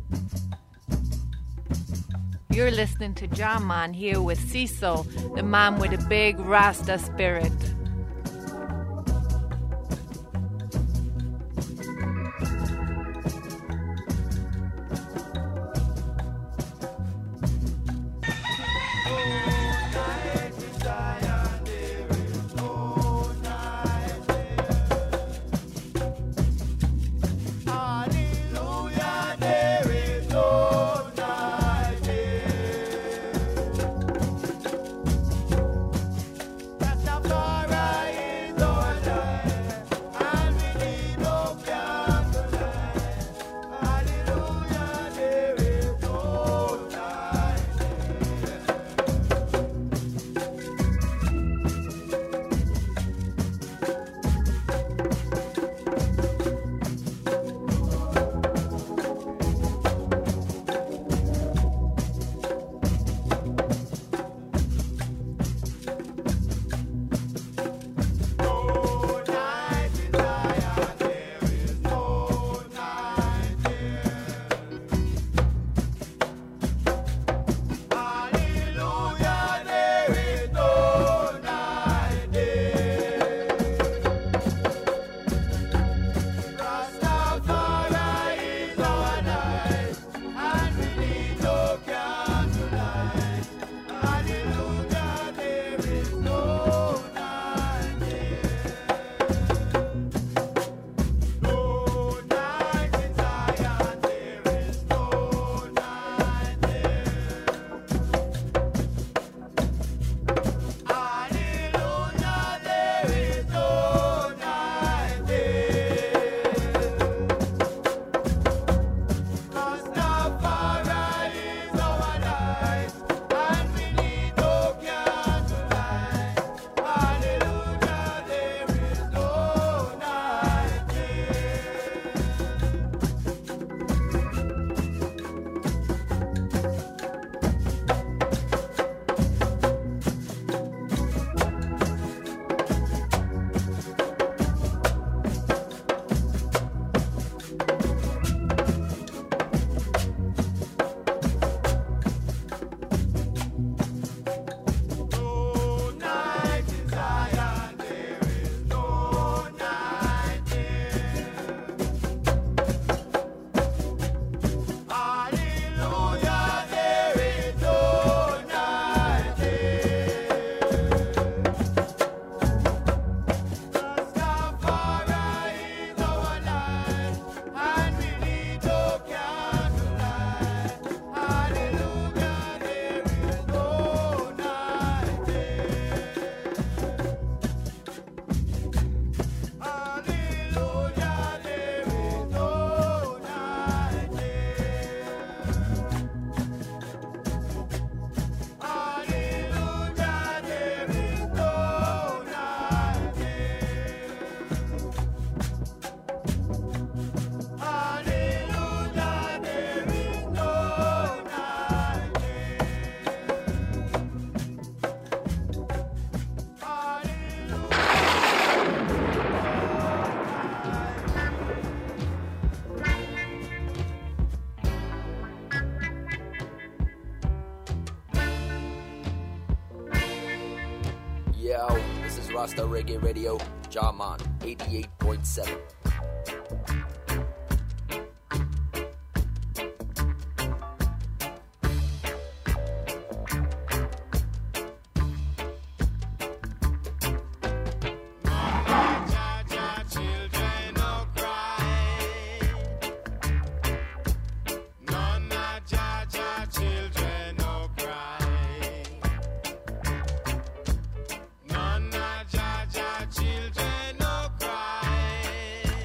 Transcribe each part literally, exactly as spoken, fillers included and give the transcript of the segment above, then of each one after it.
You're listening to John Man here with Cecil, the man with a big Rasta spirit. Yo, this is Rasta Reggae Radio, Jaman, eighty-eight point seven. Children, no cry.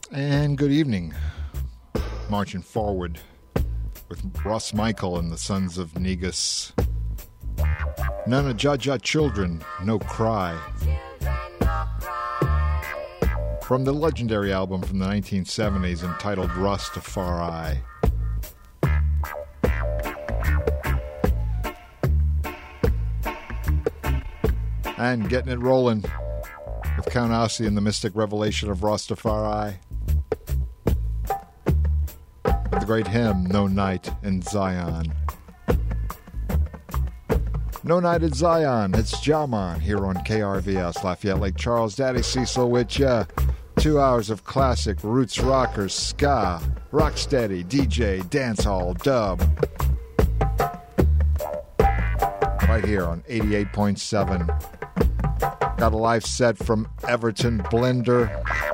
And good evening. Marching forward with Ross Michael and the Sons of Negus. None of Jaja Children, No Cry. From the legendary album from the nineteen seventies entitled Rastafari. And getting it rolling with Count Ossie and the Mystic Revelation of Rastafari. The great hymn, No Night in Zion. No Night in Zion, it's Jaman here on K R V S, Lafayette Lake Charles. Daddy Cecil with ya. Two hours of classic roots rockers, ska, rocksteady, D J, dancehall, dub. Right here on eighty-eight point seven. Got a live set from Everton Blender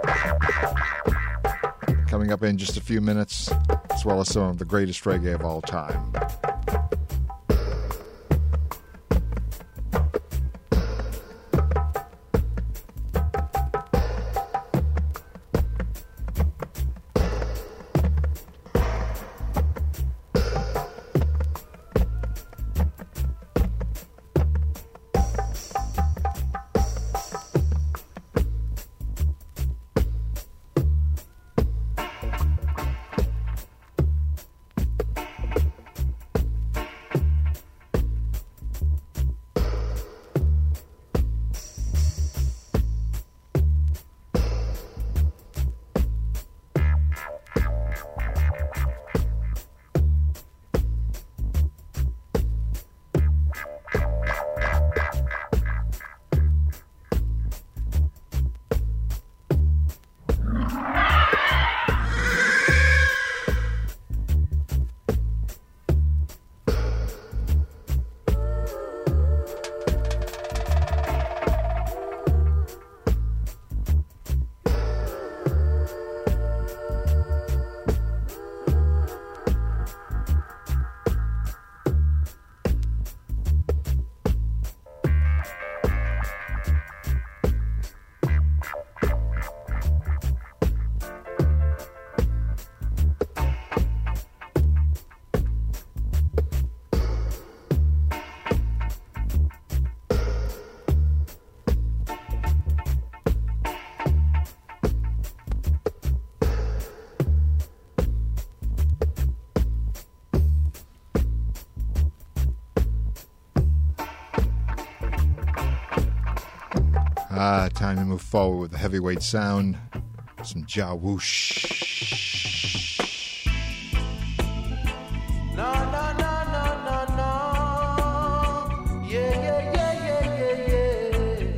coming up in just a few minutes, as well as some of the greatest reggae of all time. Ah, time to move forward with the heavyweight sound. Some Jawoosh. No, no, no, no, no, no. Yeah, yeah, yeah, yeah, yeah, yeah.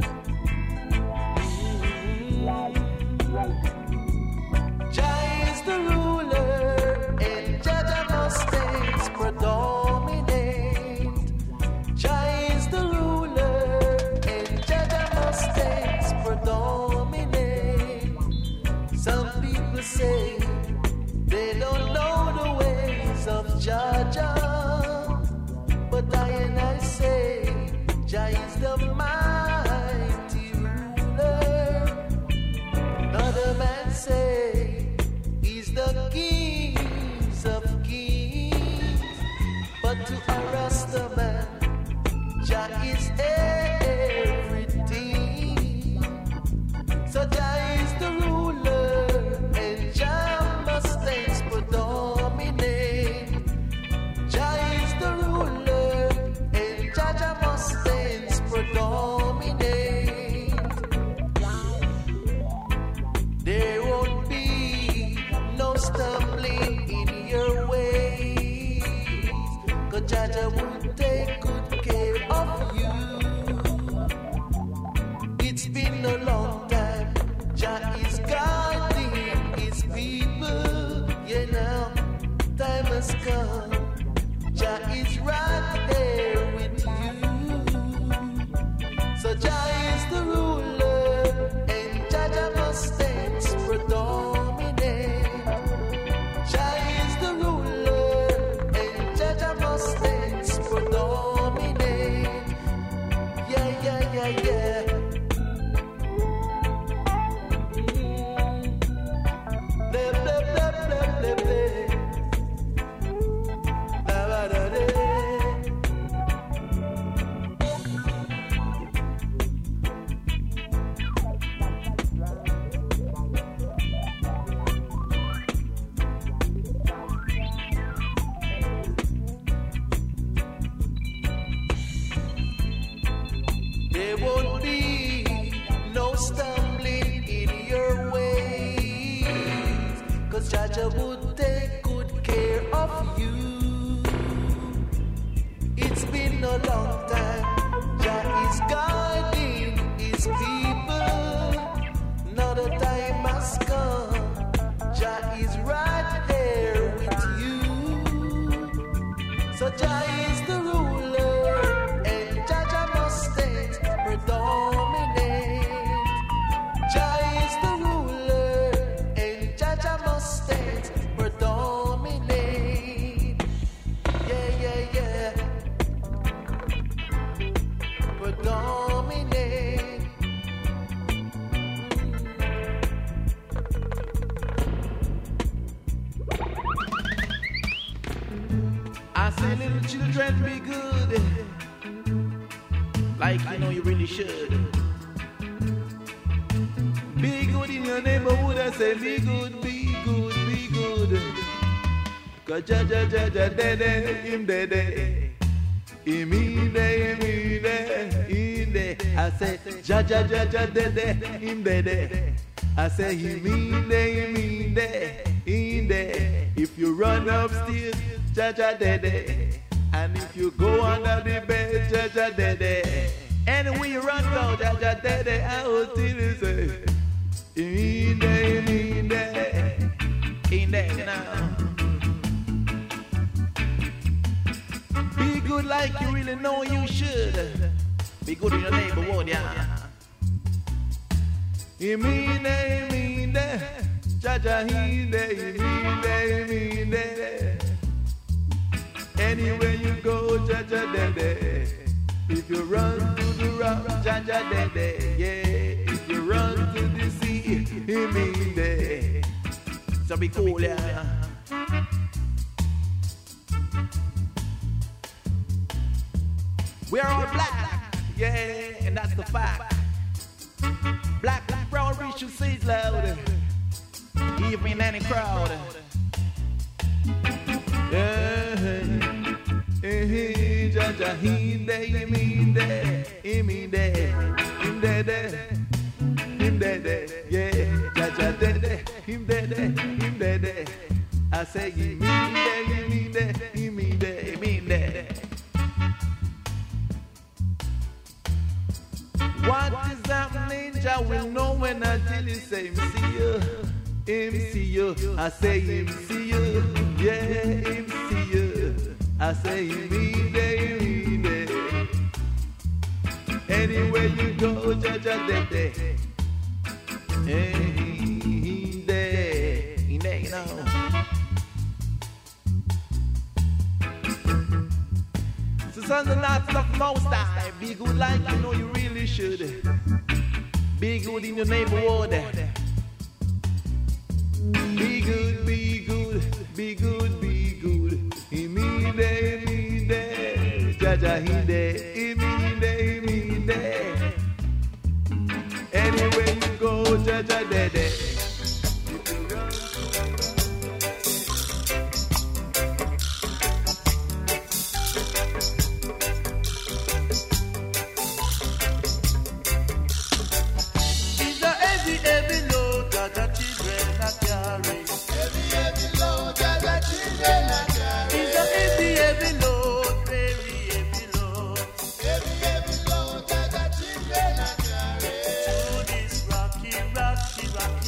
Mm-hmm. Jah is the ruler, and Jaja must stays predominate. Jah is the ruler, and Jaja must stays predominate. Some people say they don't know the ways of Jaja, but I and I say Jah is the mighty ruler. Another man say he's the kings of kings, but to a Rasta man, Jah is everything. So Jah is the ruler, and Jah must stay predominate. Jah is the ruler, and Jaja must stay predominate. There won't be no stumbling in your ways, 'cause Jaja will take good care of you. It's been a long time, Jah is guiding his people. Yeah, now time has come, Jah is right there with you. So Jah is the ruler, and Jaja must stand predominate. Jah is the ruler, and Jaja must stand predominate. Yeah, yeah, yeah, yeah. stumbling in your ways, 'cause Jaja would take good care of you. It's been a long time. Jah is guiding his people. Now the time has come. Jah is right there with you. So Jah is the ruler, and Jaja must take predominate. Jah is the ruler, and Jaja must take predominate. Yeah, yeah, yeah. Predominate. I say, little children, be good, like you know you really should. Be good in your neighborhood. I say, be good, be good, be good. 'Cause ja ja ja ja dede, him dede, him ide, him ide, ide. I say, ja ja ja ja dede, him dede. I say, him ide, him ide, ide. If you run upstairs, ja ja dede. And if you go under the bed, ja ja dede. Anywhere you run go, ja ja dede. I will tell you say, ide, ide, ide now. Be good like you really know you should. Be good in your neighborhood, yeah. Imide, imide, Jaja hide, imide, imide. Anywhere you go, Jaja dede. If you run to the rock, Jaja dede, yeah. If you run to the sea, imide. So be cool, yeah. We are all black, yeah, and that's the fact. Black and brown, we should say it loud, even in any crowd. Yeah, hey, hey, Jaja, he day, me day, me day, him day, him day, yeah, Jaja day, him day, him day. I say, me day, me day, me day, me day. What is happening? Jah will know when I tell you, say, him see you, him see you. I say, him see you, yeah, him see you. I say, me day, me day. Anywhere you go, Jah Jah day day. Hey, day, day, you know. So sons and daughters of Most High, be good like you know you really should. Be good in your neighborhood. Be good, be good, be good, be good. Me day, me day, Jaja he day, me day, me day. Anywhere you go, Jaja day day. Rocky, rocky, rocky.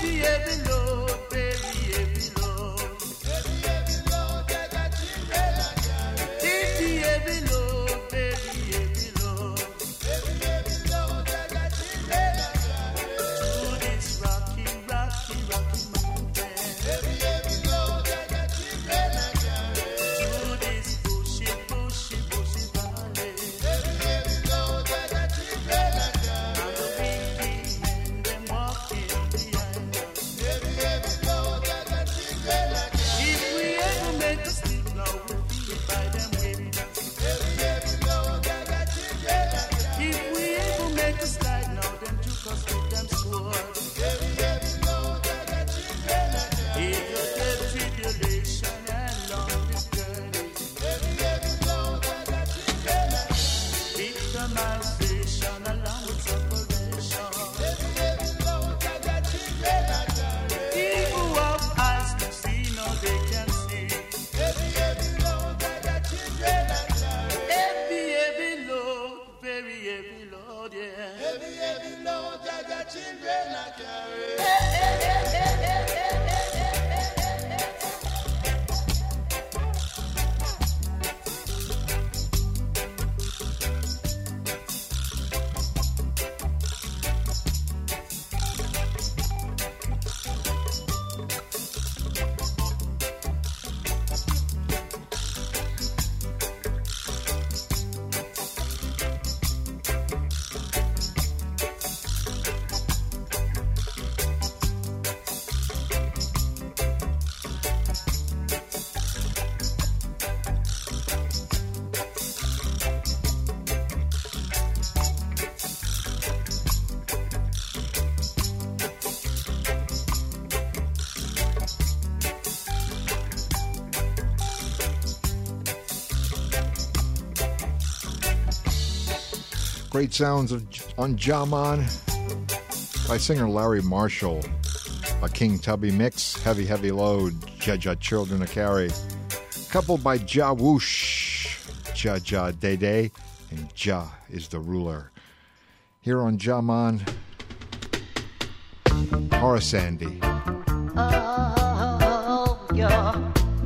Great sounds of, on Jaman by singer Larry Marshall. A King Tubby mix, Heavy Heavy Load, Jaja Children of Carrie. Coupled by Ja Whoosh, Jaja Day Day, and Ja is the ruler. Here on Jaman, Horace Andy. Oh, yeah.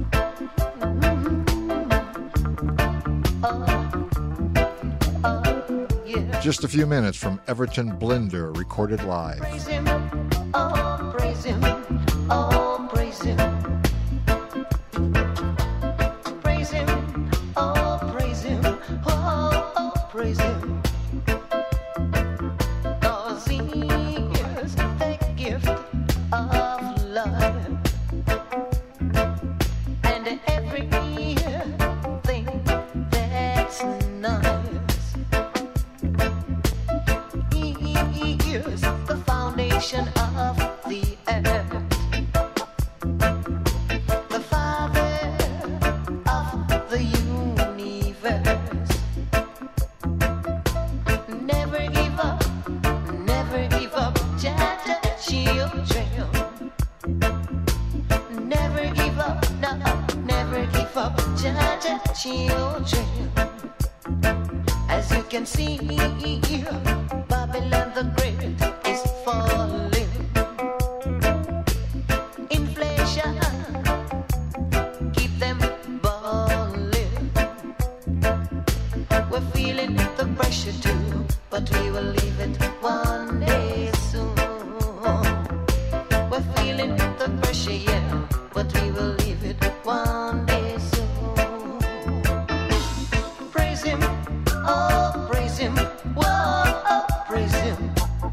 Just a few minutes from Everton Blinder, recorded live. Praise him, oh, praise him, oh, praise him. Praise him, oh, praise him, oh, oh, praise him. 'Cause he is the gift of life. And everything that's nice. The foundation of the earth, the father of the universe. Never give up, never give up, Jaja children. Never give up, no, never give up, Jaja children. As you can see, Babylon the Great is falling. Inflation, keep them balling. We're feeling the pressure too, but we will leave it one day soon. We're feeling the pressure, yeah, but we will leave it one day soon. Praise him, oh, praise him, whoa, oh, praise him.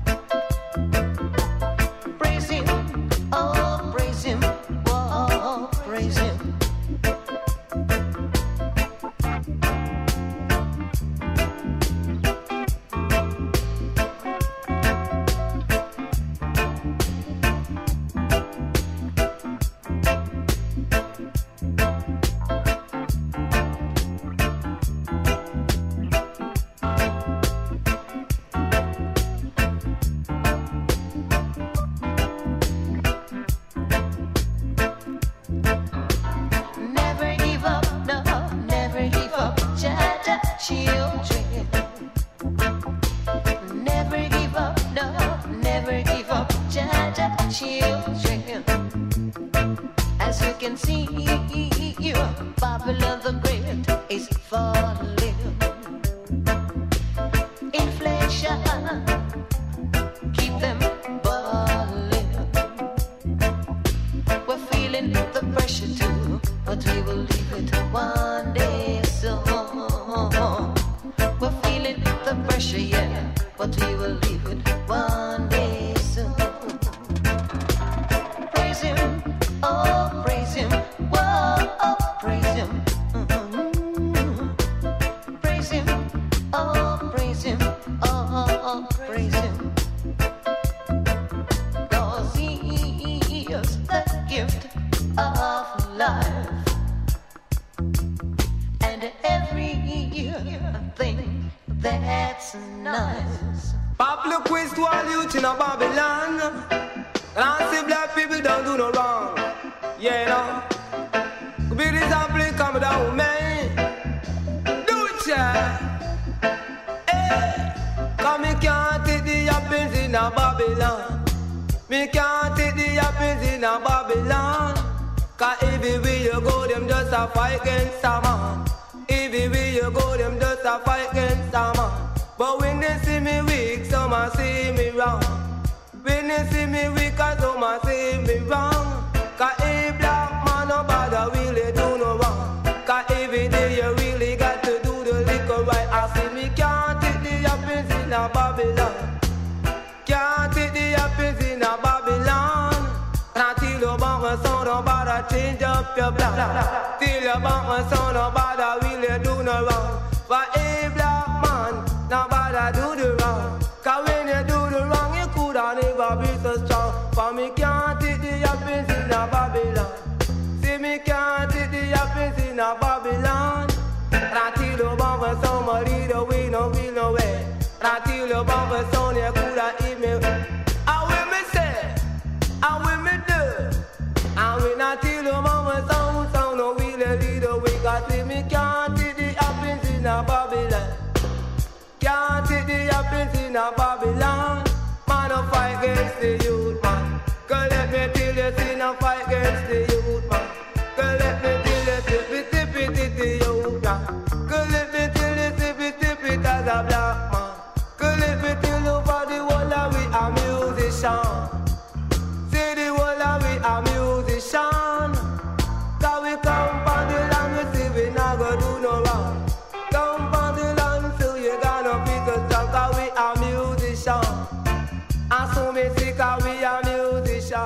Praise him, oh, praise him, whoa, praise him. Never give up, no, never give up, Jaja children. Never give up, no, never give up, Jaja children. can see Babylon the Great is falling. Inflation, keep them balling. We're feeling the pressure too, but we will leave it one day soon. We're feeling the pressure, yeah, but we will leave it one day soon. Praise Him, oh praise Him, whoa, oh praise Him. Mm-hmm. Praise Him, oh praise Him, oh, oh praise Him. 'Cause He is the gift of life, and everything that's nice. Pablo quiz to all youth in a Babylon. And I see black people don't do no wrong. Yeah, no. Could be this apple coming down, man. Do it, child. Hey. Cause me can't take the happens in a Babylon. Me can't take the happens in a Babylon. Cause everywhere you go, them just a fight against a man. Everywhere you go, them just a fight against a man. But when they see me weak, some a see me wrong. When they see me weak, some a see me wrong. Cause a black man, no bother really do no wrong. Cause every day you really got to do the liquor right. I see me can't take the happens in a Babylon. Can't take the happens in a Babylon. And I tell you about my son, no bother change up your plan. Tell you about my son, no bother really do no wrong. For a black man, no bother do the wrong. Cause when you do the wrong, you coulda never be so strong. For me can't take the happens in a Babylon. See me can't take the happens in a Babylon. And I tell you about my son, my leader, we no will no way. And I tell you about my son, you coulda eat me. I will me say, I will me do. And when I tell you about my son, son no will lead the way. Cause see me can't take the happens in a Babylon. Can't take the happens in a Babylon. Man, no fight against the youth, man. Girl, let me tell you, see no fight against the youth, man. Girl, let me tell you, tippy, tippy, tippy, youth, man. Girl, let me tell you, tippy, tippy, as a black man. Girl, let me tell you, for the whole of we are musician. See the whole of we are musician. Cause we come from the land, we see we not gonna do no wrong. Come from the land, so you gotta be so strong. Cause we are musician. And so me see, cause we are musician.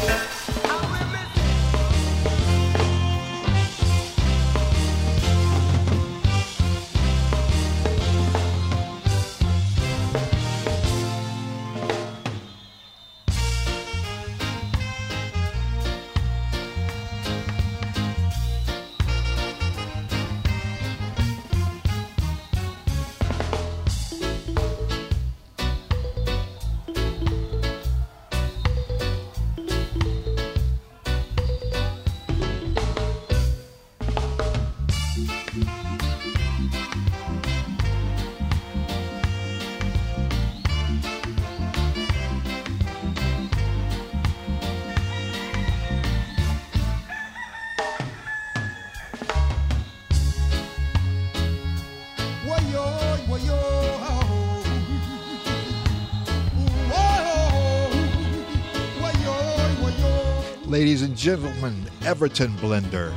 Ladies and gentlemen, Everton Blender.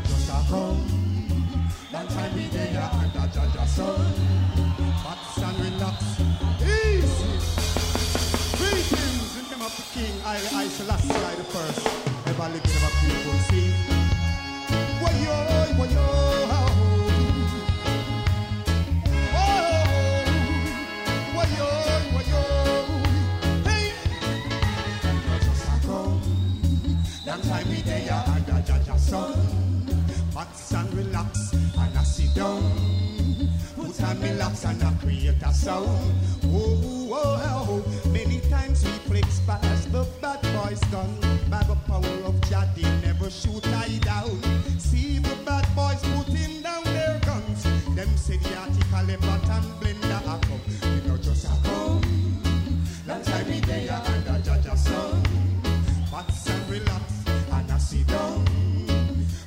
Box and relax, and I sit down. Put on me locks and I create a sound. Oh, oh, oh, many times we flex past the bad boys gun. By the power of Jah, they never shoot I down. See the bad boys putting down their guns. Them say the article about and blender a come. We know just a come. Long time we there and a judge a son. Box and relax, and I sit down.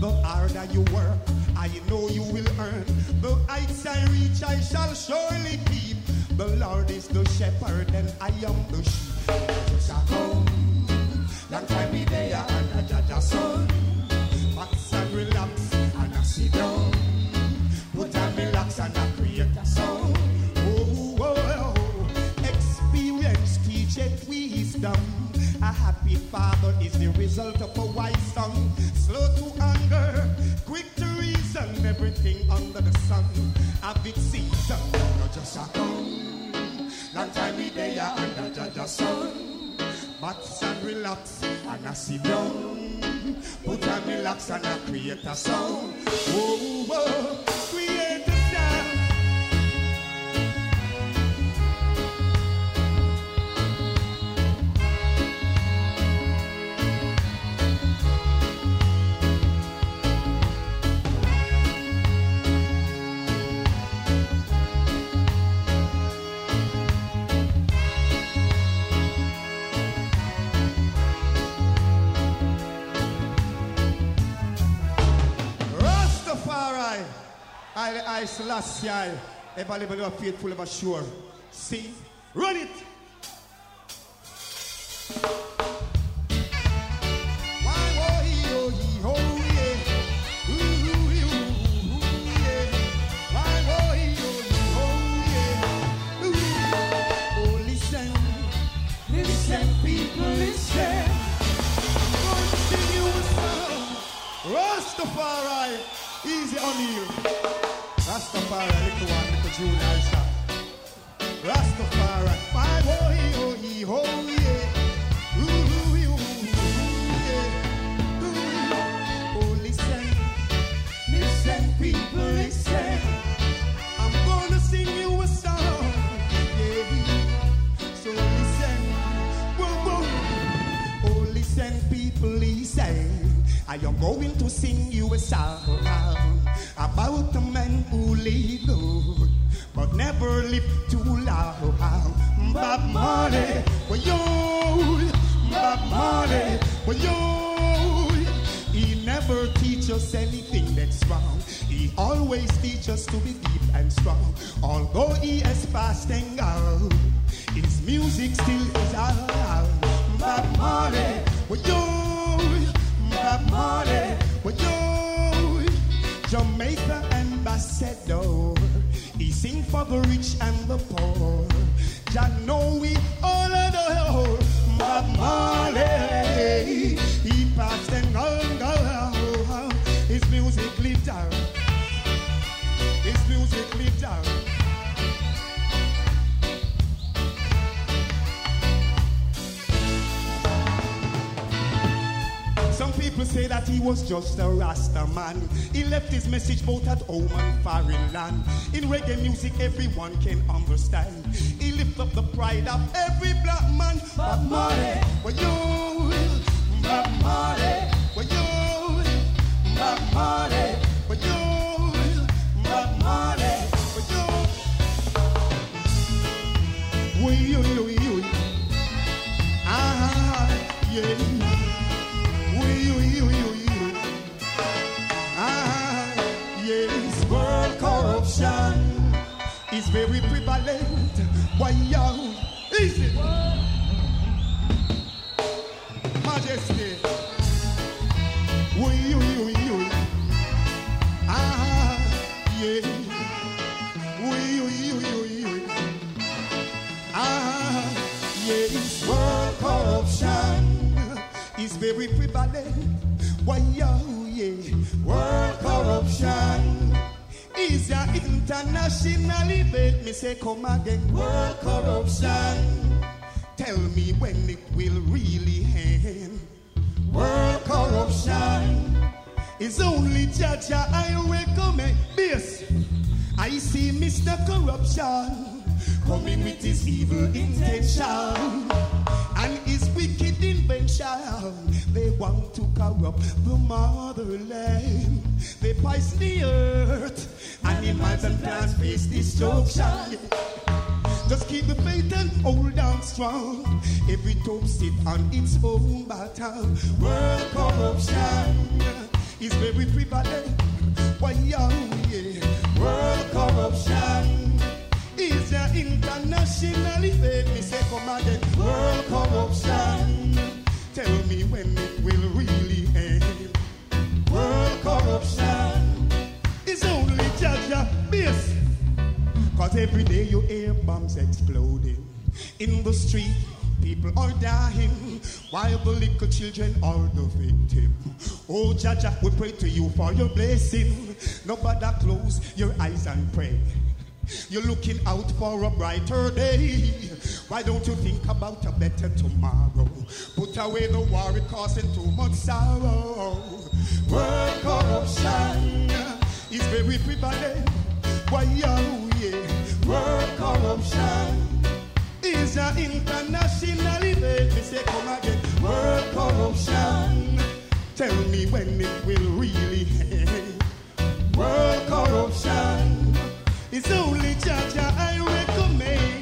The harder you work, I know you will earn. The heights I reach, I shall surely keep. The Lord is the shepherd and I am the sheep. Just a come, long time we there and I judge a son. Max and relax and I sit down. Put on me locks and I create a sound. Oh, oh, oh. Experience teacheth wisdom. A happy father is the result of a wise son. Slow to anger, quick to reason. Everything under the sun have its season. Not just a come, long time we there and I judge a son. Max and relax and I sit down. Put on me locks and I create a sound. Oh, oh, create a sound. I, I, Selassie, ever live ever faithful, ever sure. See, run it. Why, oh, oh, oh, yeah. Ooh, ooh, ooh, yeah. Why, oh, oh, oh, yeah. Ooh. Oh, listen, listen, people, listen. I'm going to sing you a song. Rastafari, easy on you. Rastafari, little one, little junior star. Rastafari, my boy, oh, he, oh, yeah. Ooh, ooh, ooh, yeah. Ooh. Oh, listen, listen, people, listen. I'm gonna sing you a song, yeah. So listen, whoa, whoa. Oh, listen, people, listen. I am going to sing you a song about a man who lived good, but never lived too long. Bob Marley, well, yo, Bob Marley, well, yo. He never teach us anything that's wrong. He always teach us to be deep and strong. Although he has passed and gone, his music still is around. Bob Marley, well, yo, Bob Marley, well, yo. Jamaica ambassador, he sing for the rich and the poor. Jah know we all adore Bob Marley. He passed and gone, gone. His music lived out. His music lived out. Some people say that he was just a Rasta man. He left his message both at home and foreign land. In reggae music everyone can understand. He lift up the pride of every black man. Bob Marley, well, yo, Bob Marley, well, yo, Bob Marley, well, yo, Bob Marley, well, yo. Well, yo, yo, yo. Ah, yeah. Yes, world corruption is very prevalent. Why, yo, is it? Majesty. Wee, wee, wee, wee. Ah, yeah. Wee, wee, wee, wee. Ah, yes, world corruption is very prevalent. Why, yo, yeah. World corruption is an international event. Me say, come again. World corruption. Tell me when it will really end. World corruption is only Jaja I recommend. This, I see Mister Corruption coming with his evil intention and his wicked invention. They want to corrupt the motherland. They poison the earth. Animals and plants face destruction. Just keep the faith and hold on strong. Every toe sit on its own bottom. World corruption is very prevalent. Why, oh, yeah. World corruption is an international event. Me say, come again. World corruption. Tell me when it will really end. World corruption is only Jaja base. Cause every day you hear bombs exploding in the street. People are dying while the little children are the victim. Oh, Jaja, we pray to you for your blessing. Nobody close your eyes and pray. You're looking out for a brighter day. Why don't you think about a better tomorrow? Put away the war, it causing too much sorrow. World corruption is very prevalent. Why, oh yeah. World corruption is an international event. Me say, come again. World corruption. Tell me when it will really end. World corruption. It's only Jaja I recommend.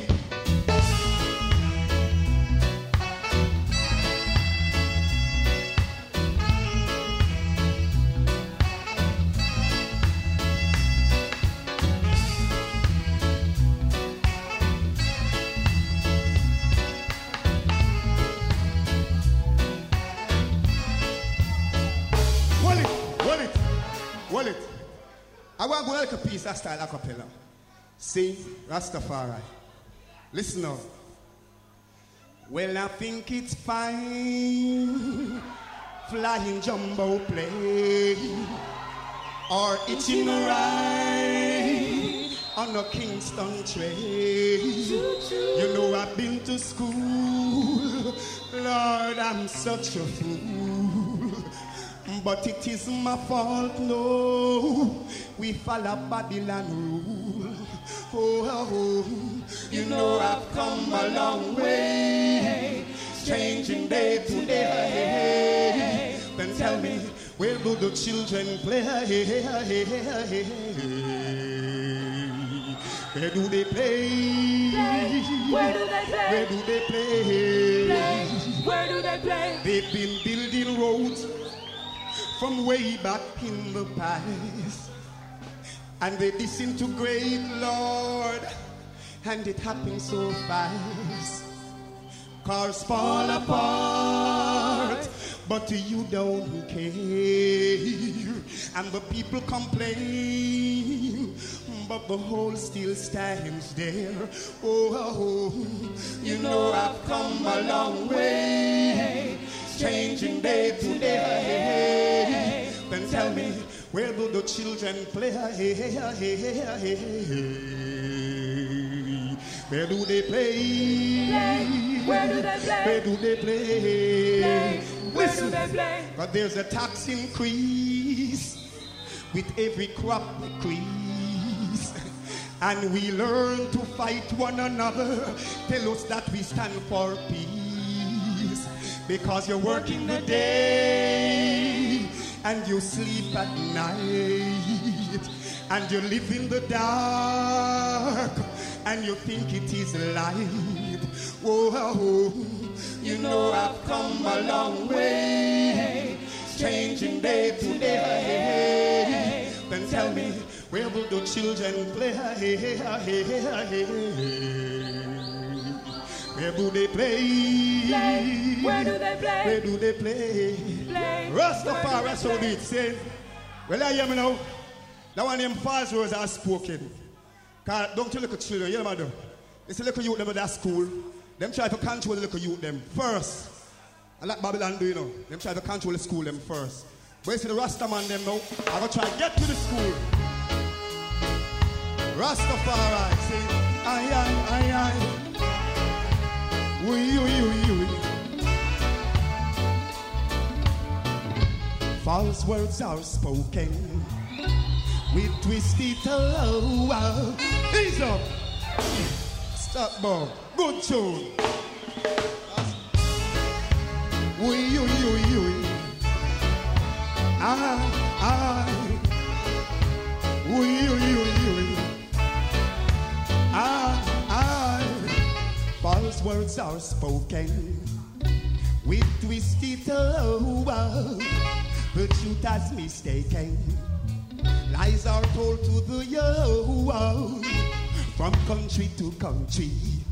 Hold it, hold it, hold it. I want to go like a piece of style a cappella. Sing Rastafari. Listen up. Well, I think it's fine flying jumbo plane or itching a ride on a Kingston train. You know I've been to school. Lord, I'm such a fool. But it is my fault, no. We follow Babylon rule. Oh, oh, you know I've come a long way, changing day to day. Then tell me, where do the children play? Where do they play? Where do they play? Where do they play? Where do they play? They've been building roads from way back in the past, and they disintegrate, Lord, and it happens so fast. Cars fall apart, but you don't care, and the people complain, but the whole still stands there. Oh, oh, you know I've come a long way, changing day to day. Then tell me, where do the children play? Where do they play? Where do they play? Where do they play? Where Listen, do they play? but there's a tax increase with every crop decrease. And we learn to fight one another. Tell us that we stand for peace. Because you're working the day and you sleep at night, and you live in the dark and you think it is light. Oh, you know I've come a long way, changing day to day. Then tell me, where will the children play? Where do they play? Play. Where do they play? Where do they play? Play. Rastafari, so did say. Well, I hear me now. That one of them false words are spoken. Cause don't you look at children, you know what I do? It's a little youth them at that school. Them try to control the little youth them first. And like Babylon do, you know. Them try to control the school them first. But you see the Rasta man them now, I'm going to try to get to the school. Rastafari, say, aye, aye, aye, aye. Wee, wee, wee, wee. False words are spoken with twisted love. Ease up. Stop, Bob. Good tune. Wee, wee, wee, wee. Ah, ah. Wee, wee, wee, wee. Ah, ah. False words are spoken with twisted love. the truth has mistaken. Lies are told to the young, from country to country,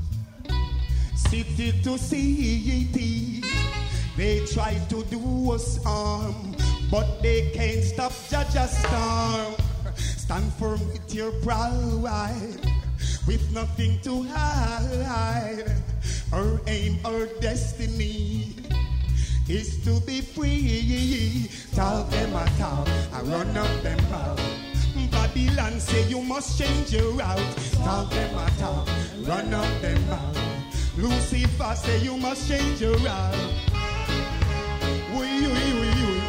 city to city. They try to do us harm, but they can't stop Jaja's storm. Stand firm with your pride, with nothing to hide. Our aim, our destiny is to be free. Talk them a talk, I run up them mouth. Babylon say you must change your route. Talk them a talk, run up them mouth. Lucifer say you must change your route. Wee, wee, wee, wee.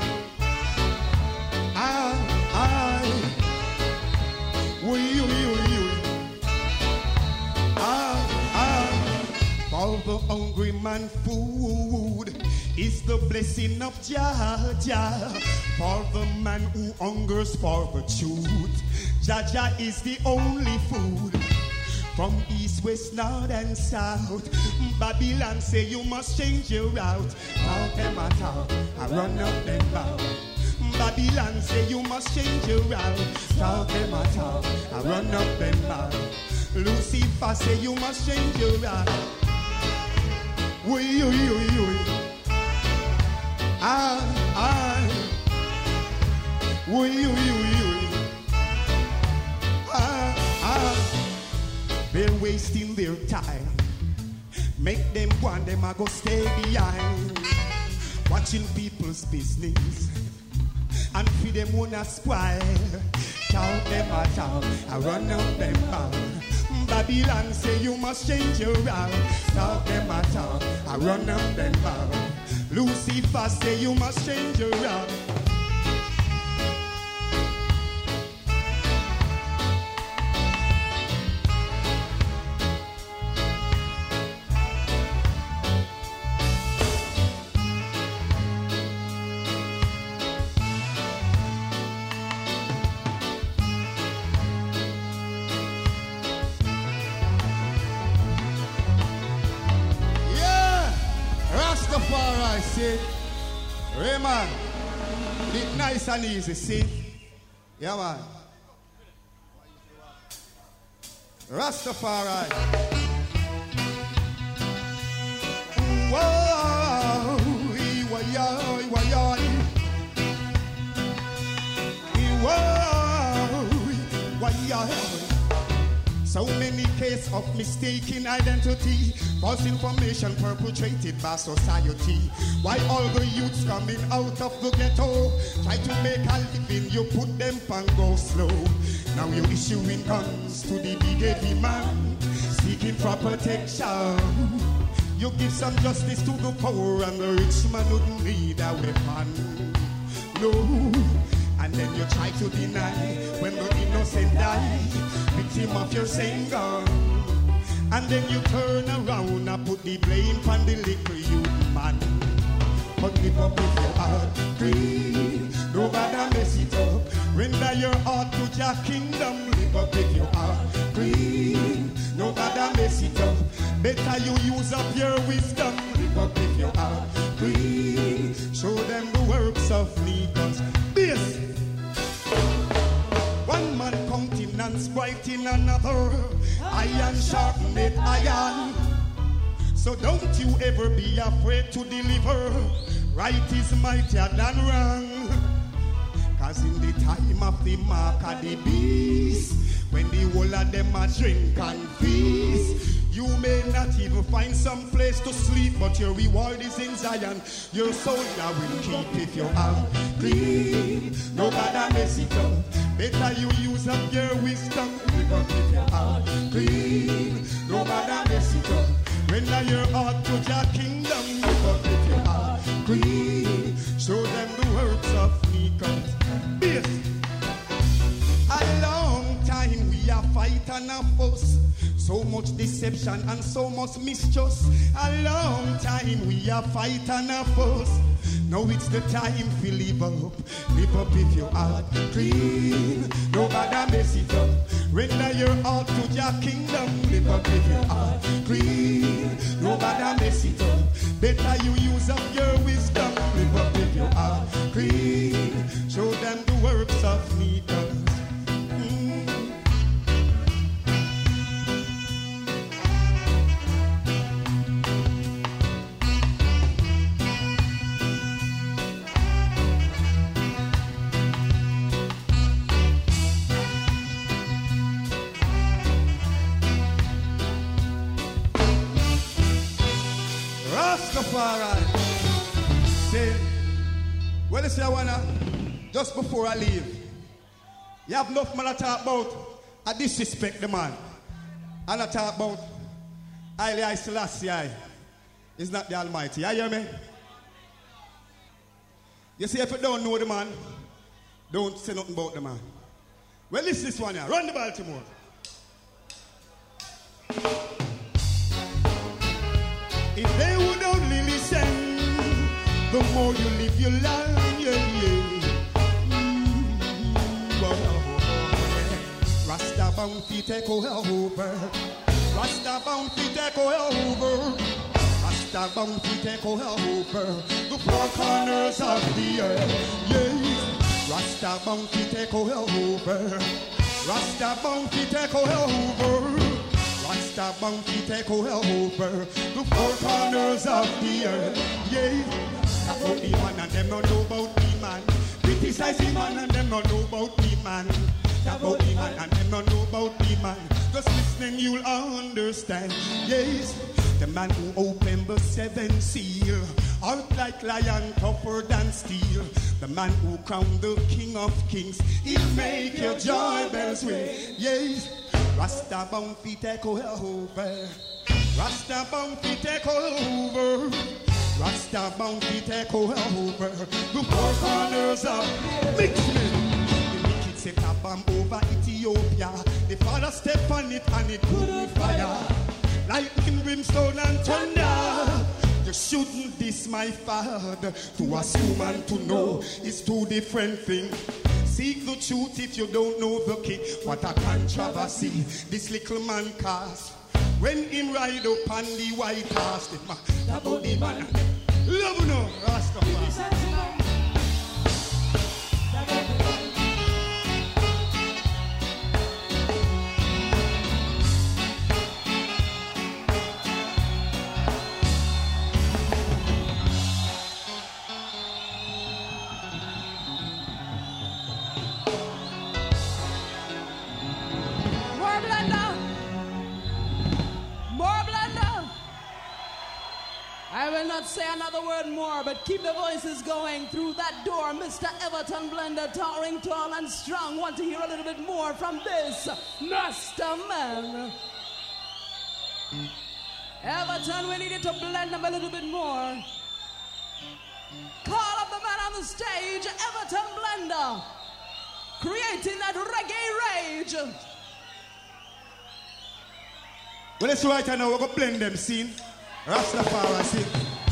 Ah, ah. Wee, wee, wee, wee. Ah, ah. For the hungry man food is the blessing of Jah Jah. For the man who hungers for the truth, Jah Jah is the only food. From east, west, north and south, Babylon say you must change your route. Talk them a talk, I run up them mouth. Babylon say you must change your route. Talk them a talk, I run up them mouth. Lucifer say you must change your route. Wee, wee, wee, wee. Ah, ah. Wee, wee, wee, wee. Ah, ah. They're wasting their time. Make them want them I go stay behind. Watching people's business and feed them wanna spoil. Count them a talk, I run up them mouth. Babylon say you must change your route. Talk them a talk, I run up them mouth. Lucifer say you must change your route. Rastafari, see? Raymond, it nice and easy, see? Yeah, man. Rastafari. Whoa, why, why, why, so many cases of mistaken identity, false information perpetrated by society. Why all the youths coming out of the ghetto try to make a living, you put them and go slow. Now you're issuing guns to the big heavy man, seeking for protection. You give some justice to the poor and the rich man wouldn't need a weapon. No. And then you try to deny when the innocent die, victim of your same gun. And then you turn around and put the blame on the little youth man. But live up with your heart free, nobody mess it up. Render your heart to your kingdom. Live up with your heart free, nobody mess it up. Better you use up your wisdom. Live up with your heart free, show them the works of legals. This one man countenance bright in another, iron sharpened iron. So don't you ever be afraid to deliver. Right is mightier than wrong. Cause in the time of the mark of the beast, when the whole of them a drink and feast, you may not even find some place to sleep, but your reward is in Zion. Your soul that will keep if you have clean. Nobody mess it up. Better you use up your wisdom. Live up if you have clean. Nobody mess it up. Render your heart to your kingdom. Live up if you have clean. Show them the works of Nicholas. This. A long time we are fighting a fuss. So much deception and so much mistrust. A long time we are fighting a fuss. Now it's the time to live up. Live up if your heart clean. Nobody mess it up. Render your heart to your kingdom. Live up if your heart clean. Nobody mess it up. Better you use up your wisdom. Live up if your heart clean. Well, listen, I wanna, just before I leave, you have enough man to talk about, I disrespect the man. And I talk about, Haile Selassie is not the Almighty. You hear me? You see, if you don't know the man, don't say nothing about the man. Well, listen this one here. Run the Baltimore. If they would only listen, the more you live your life, yeah, yeah. Mm-hmm. Rasta bound feet take over. Rasta bound feet take over. Rasta bound feet take over. The four corners of the earth, yeah. Rasta bound feet take over. Rasta bound feet take over. Rasta bound feet take over. The four corners of the earth, yeah. About the man and them not know about the man. Criticize the man and them not know about the man. About the man and them not know about the man. Just listening you'll understand. Yes, the man who opened the seven seal, out like lion, tougher than steel. The man who crowned the King of Kings, he'll make your joy bells ring. Yes, Rasta bound feet take over. Rasta bound feet take over. Rasta bound feet take over. The four corners of mix me. The wicked set a bomb over Ethiopia. The father step on it and it couldn't fire. Lightning, brimstone and thunder. You shouldn't diss my father. To assume and to know is two different things. Seek the truth if you don't know the king. What a controversy this little man caused. When him ride up on the white horse, the man, the body man, love no, Rastafari. I will not say another word more, but keep the voices going through that door. Mister Everton Blender, towering tall and strong. Want to hear a little bit more from this Master Man. Everton, we needed to blend them a little bit more. Call up the man on the stage, Everton Blender, creating that reggae rage. Well, let's right now, we're going to blend them, scene. Rastafari sing.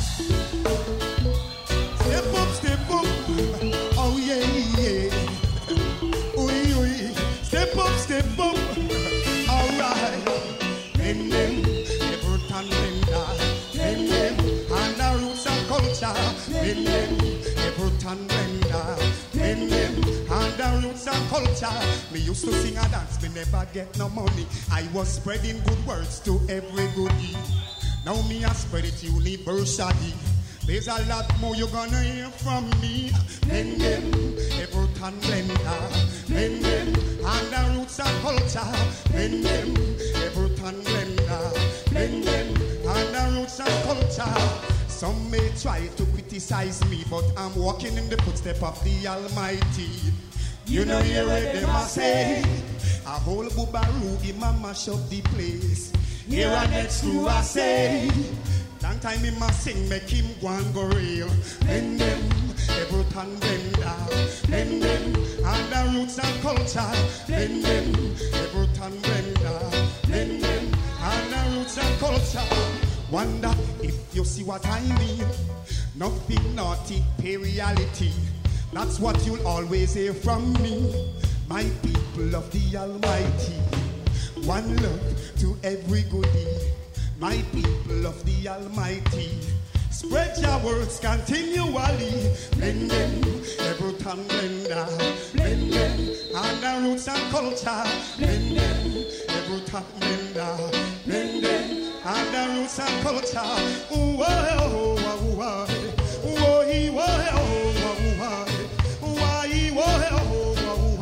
Step up, step up. Oh yeah, yeah. Oi, oi. Step up, step up. Alright. Bend them, Everton Blender. Bend them, and the roots and culture. Bend them, Everton Blender. Bend them, and the roots and culture. Me used to sing and dance, me never get no money. I was spreading good words to every goodie. Now me a spread it universally. There's a lot more you're gonna hear from me. Bend them, Everton Blender. Bend them, and the roots and culture. Bend them, Everton Blender. Bend them, and the roots and culture. Some may try to criticize me, but I'm walking in the footsteps of the Almighty. You know hear what them a say. A whole boobaroo, him a mash up the place. Here and next to I say, long time him a sing, make him go and go real. Bend them, Everton Blender. Bend them, and the roots and culture. Bend them, Everton Blender. Bend them, and the roots and culture. Wonder if you see what I mean. Nothing naughty, reality. That's what you'll always hear from me. My people of the Almighty. One love to every goodie, my people of the Almighty. Spread your words continually. Blend them, Everton Blender. Blend them, and the roots and culture. Blend them, Everton Blender. Blend them, and the roots and culture. Ooh, oh, oh, oh, oh, oh, oh, oh, why, oh,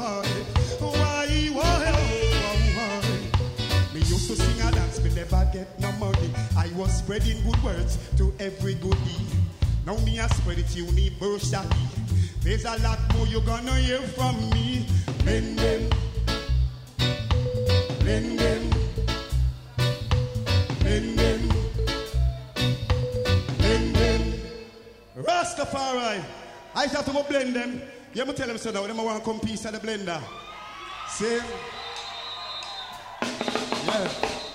to sing and dance, me never get no money. I was spreading good words to every goodie. Now me I spread it universally. There's a lot more you're gonna hear from me. Blend them, blend them, blend them, blend them. Rastafari, I have to go blend them. You ever tell them so now, them want to come piece of the blender. See? Yeah.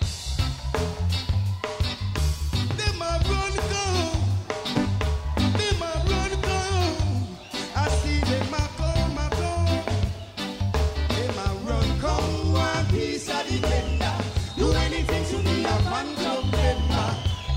Them a run go, them a run go. I see them a come a go. Them a run come one piece of the blender. Do anything to be a fan club member.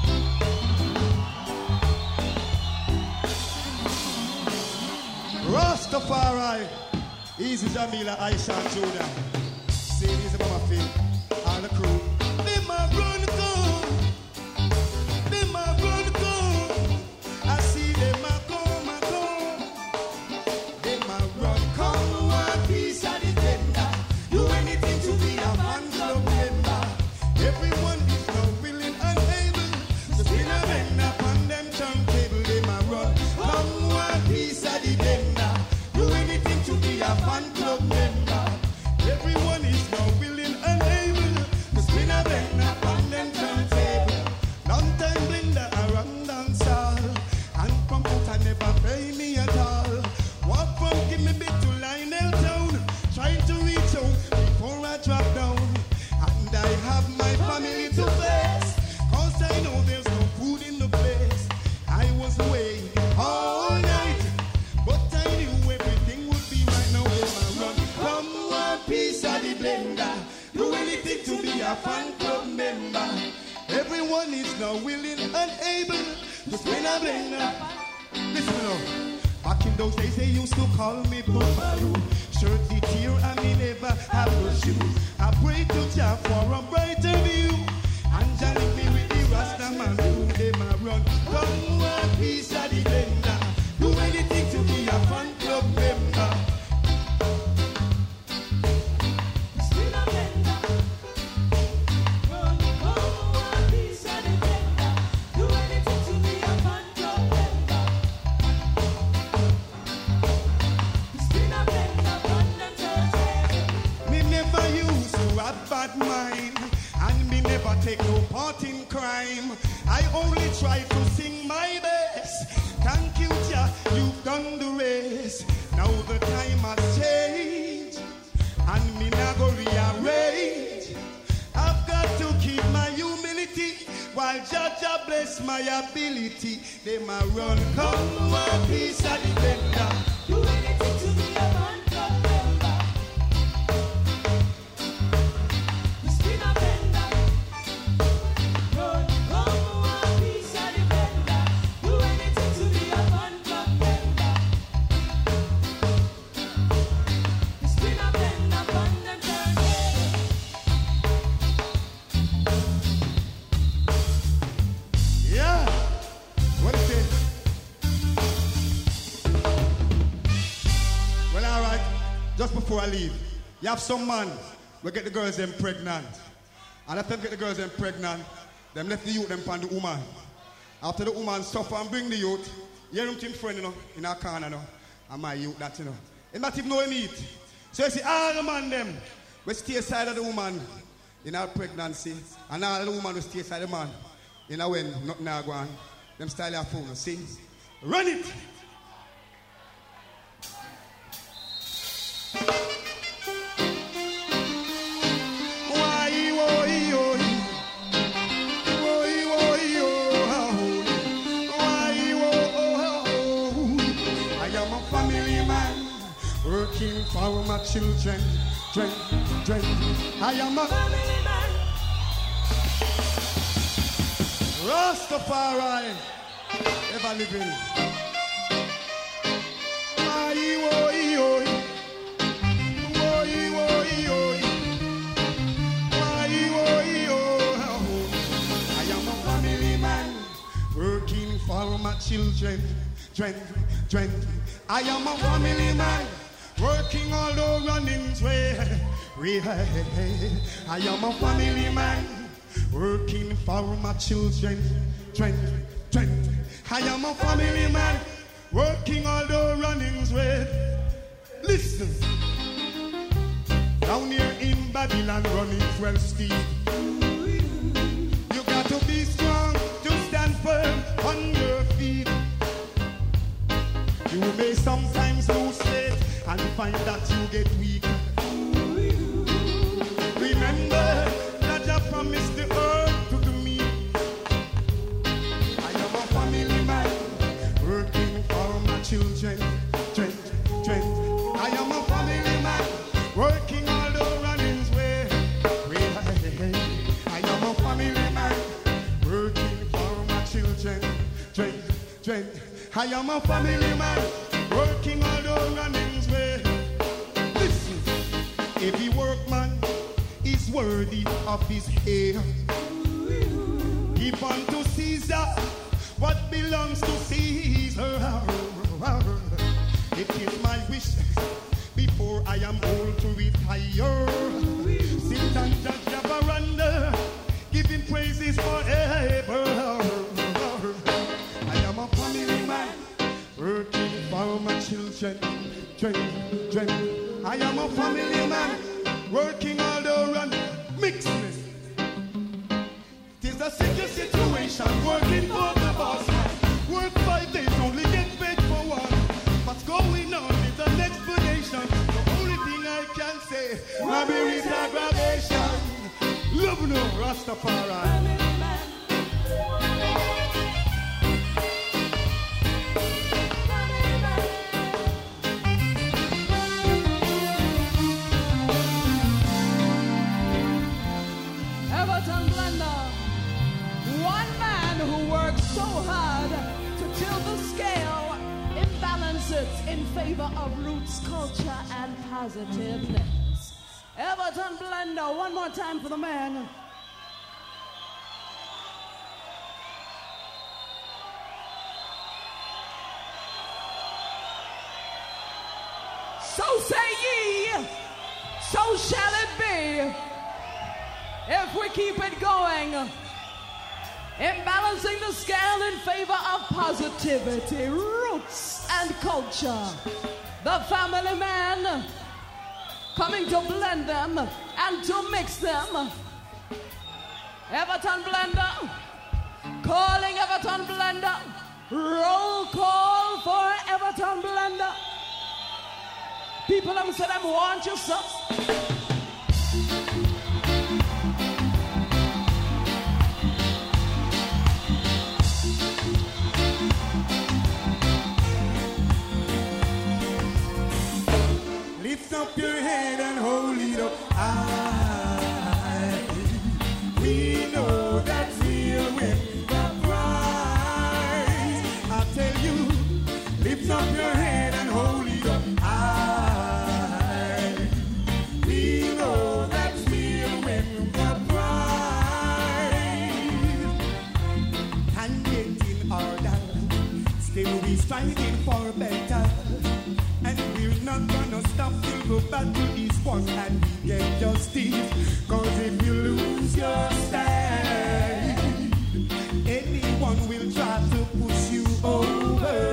Rastafari, easy Jamila, Aisha, and Judah. See, these are my feet, all the crew. Them a run go, them a run go. I see them a come a go. Them a run come one piece of the tender. Do anything to be a fan club member. Everyone is now willing and able to spin a bend upon them turntable. Them a run come one piece of the tender. Do anything to be a fan club member. Everyone is now willing and able to spin a bend upon them turntable. Long time blender around dance all, and computer never pay me at all. Walk from give me bit to Lionel Town, trying to reach out before I drop down. And I have my family to face, cause I know there's no food in the place. I was away all night, but I knew everything would be right now. If I run from one piece of the blender, do anything to be a fan club member. Everyone is now willing and able to spin a blender. Listen now, back in those days they used to call me Buffalo. Shirt the tear and me never have no shoe. I pray to Jah for a brighter view, and Jah link me with the Rasta man who them a run from one piece of the blender. Do anything to be a fan club member. Spin a blender, run from one piece of the blender. Do anything to be a fan club member. Spin a blender, run them turntable. Me never used to have bad mind, and me never take no part in crime. I only try to sing my best. Thank you, Jah, you've done the race. Now the time has changed, and me now go rearrange. I've got to keep my humility, while Jah Jah bless my ability. They ma run come one piece of the blender. Do anything to be a fan club member. Spin a blender, run come one piece of the blender. Do anything to be a fan club member. Spin a blender, run them turntable. Yeah, what is it? Well, all right. Just before I leave, you have some man will get the girls them pregnant, and after them get the girls them pregnant, them left the youth them pan the woman. After the woman suffer and bring the youth, you hear him to him friend, you know, in our corner, you know, and my youth that, you know. He not even know him eat. So you see all the man them will stay aside of the woman in our pregnancy, and all the woman will stay aside of the man. You know when nothing now go on, them style of phone, see? Run it! Why, why, why? Why, why, why? Why, why? I am a family man, working for my children. Dren, dren. I am a family man. Rastafari, ever living. Why, why, why? Why, why, why? Why, why, why? I am a family man, working for my children. Dren, dren. I am a family man, working all over running's way. I am a family man, working for my children. Trend, trend. I am a family man, working all the runnings red. Listen, down here in Babylon, running's well steep. You got to be strong to stand firm on your feet. You may sometimes lose faith and find that you get weak. Remember that you promised the earth to me. I am a family man working for my children. Trent, Trent. I am a family man working all the runnings way. I am a family man working for my children. Trent, Trent. I am a family man working all the runnings way. Listen, every workman is worthy of his hair. Give unto Caesar what belongs to Caesar. It is my wish before I am old to retire. Sit and judge the veranda, giving praises forever. I am a family man working for my children. Trent, Trent. I am a family man working all the run. Mix me. Tis a single situation working for the boss man. Work five days, only get paid for one. What's going on is an explanation. The only thing I can say, maybe it's aggravation. Love no Rastafari. Everton Blender, one man who works so hard to tilt the scale, imbalance it in favor of roots, culture, and positiveness. Everton Blender, one more time for the man. So say ye, so shall it be. If we keep it going, imbalancing the scale in favor of positivity, roots, and culture. The family man coming to blend them and to mix them. Everton Blender, calling Everton Blender. Roll call for Everton Blender. People them say them want you so. Lift up your head and hold it up high. We know that we'll win the prize. I tell you, lift up your head and hold it up high. We know that we'll win the prize. And get in order, still we striving for better. And we're not gonna stop till the battle is won and we get justice. Cause if you lose your stand, anyone will try to push you over,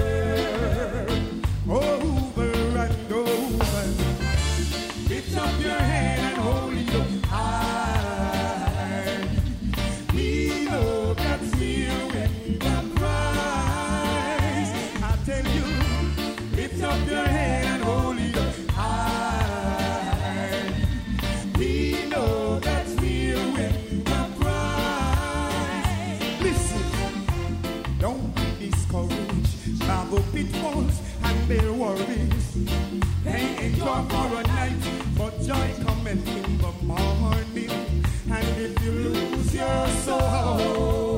over and over. Lift up your head and hold it up high. We know that we'll win the prize. I tell you, lift up your head and hold it up high. We know that we'll win the prize. Listen, don't be discouraged by the pitfalls and their worries. They endure for a night, but joy cometh in the morning. And if you lose your soul,